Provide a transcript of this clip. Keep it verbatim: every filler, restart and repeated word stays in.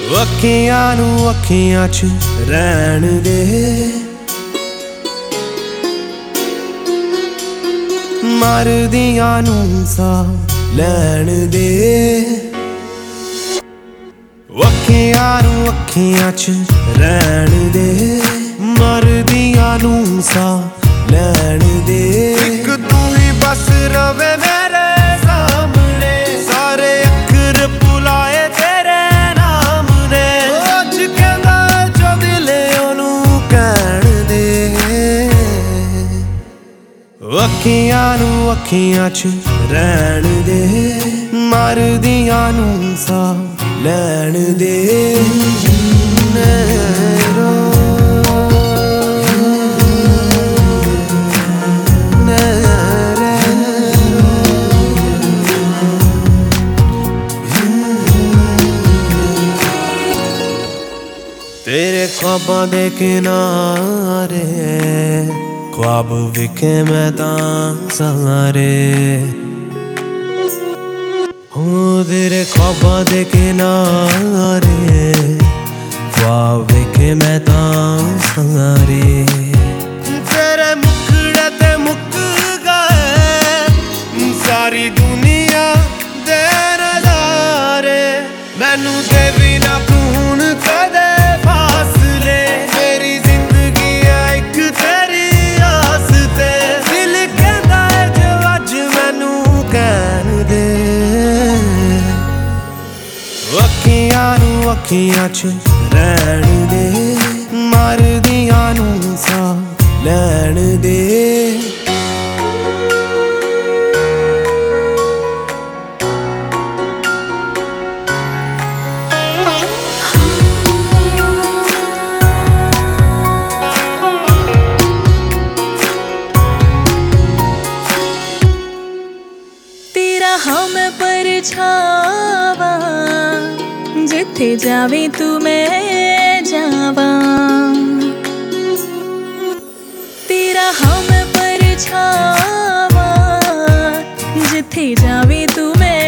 ਅੱਖੀਆਂ ਨੂੰ ਅੱਖੀਆਂ 'ਚ ਰਹਿਣ ਦੇ, ਮਰਦੀਆਂ ਨੂੰ ਸਾਹ ਲੈਣ ਦੇ। ਅੱਖੀਆਂ ਨੂੰ ਅੱਖੀਆਂ 'ਚ ਰਹਿਣ ਦੇ, ਮਰਦੀਆਂ ਨੂੰ ਸਾਹ ਲੈਣ ਦੇ। ਇੱਕ ਤੂੰ ਹੀ ਬਸ ਰਵੇ ਮੇਰੇ ਸਾਹਮਣੇ, ਸਾਰੇ ਅੱਖਰ ਭੁਲਾਏ ਤੇਰੇ ਨਾਮ ਨੇ। ਅੱਜ ਕਹਿੰਦਾ ਜੋ ਦਿਲ ਉਹਨੂੰ ਕਹਿਣ ਦੇ। ਅੱਖੀਆਂ ਨੂੰ ਅੱਖੀਆਂ 'ਚ ਰਹਿਣ ਦੇ, ਮਰਦੀਆਂ ਨੂੰ ਸਾਹ ਲੈਣ ਦੇ। तेरे ख्वाबां दे किनारे ख्वाब विखे मैं तां सहारे। हो तेरे ख्वाबां दे किनारे ख्वाब विखे मैं तां सहारे। तेरे मुखड़े ते मुक गए सारी दुनिया दे नज़ारे। मैनू दे बिना खून कदे ਅੱਖੀਆਂ ਨੂੰ ਅੱਖੀਆਂ 'ਚ ਰਹਿਣ ਦੇ, ਮਰਦੀਆਂ ਨੂੰ ਸਾਹ ਲੈਣ ਦੇ। तेरा हम परछावा, जिथे जावे तू मैं जावा। तेरा हम परछावा, जिथे जावे तू मैं